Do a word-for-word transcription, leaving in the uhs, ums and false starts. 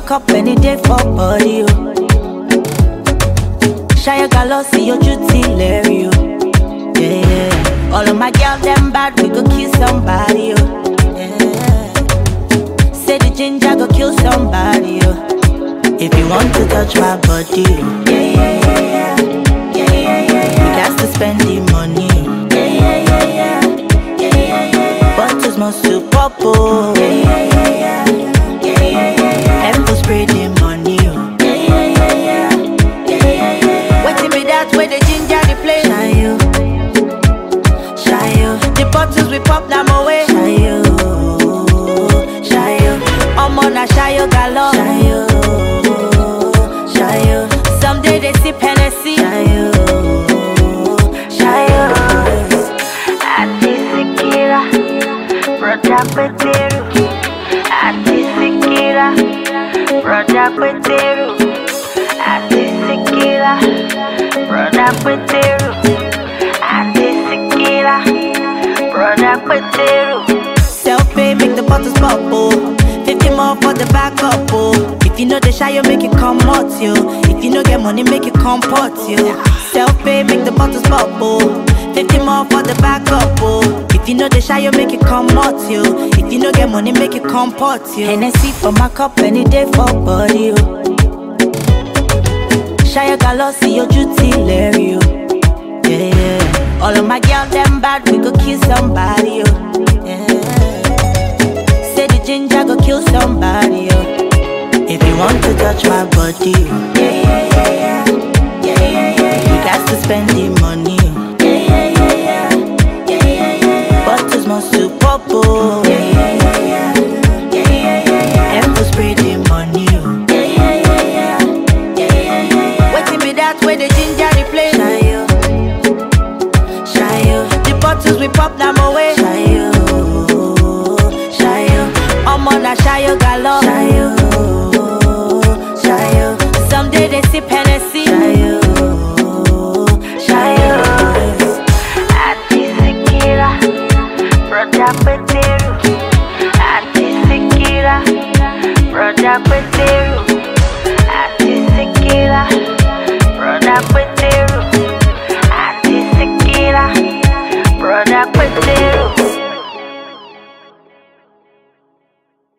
cup any day for body, oh. Shine your color, see your duty, Larry, oh. Yeah, yeah. All of my girls, them bad, we go kill somebody, oh. Yeah. Say the ginger go kill somebody, oh. If you want to touch my body, oh. Yeah, yeah, yeah, yeah. Yeah, yeah, yeah, yeah. You got to spend the money, oh. Yeah, yeah, yeah, yeah. Yeah, yeah, yeah, yeah. Bottles must to pop, oh. Yeah, yeah, yeah, yeah. Yeah, yeah, yeah, yeah. And to spray the money, oh. Yeah, yeah, yeah, yeah. Yeah, yeah, yeah, yeah. Waiting me that way the ginger the play. Shine you, shine you. The bottles we pop them away. Shine you, shine you. I'm on a shine you galore. Shine you, shine you. Someday they see Hennessy. Shine you, shine you. Atisikira, brother Peteru. Atisikira, brother Peteru. Atisikira, brother Peteru. Atisikira, brother Peteru. Self-pay, make the bottles pop, oh. Fifty more for the backup, oh. If you know the shy, you make it come out, yo. If you know get money, make it comport, yo. Self-pay, make the bottles pop, oh. Fifty more for the backup, oh. If you know the shy, you make it come out, yo. If you know get money, make it comport, yo. Hennessy for my cup any day for body, oh. Shy your color, see your duty, Larry, oh. Yeah, yeah. All of my girls, them bad, we go kill somebody, oh. Yeah. Say the ginger go kill somebody, oh. If you want to touch my body, oh. Yeah, yeah, yeah, yeah. Yeah, yeah, yeah, yeah. You got to spend the money, oh. Yeah, yeah, yeah, yeah. Yeah, yeah, yeah, yeah. Bottles must to pop, oh. Yeah, yeah.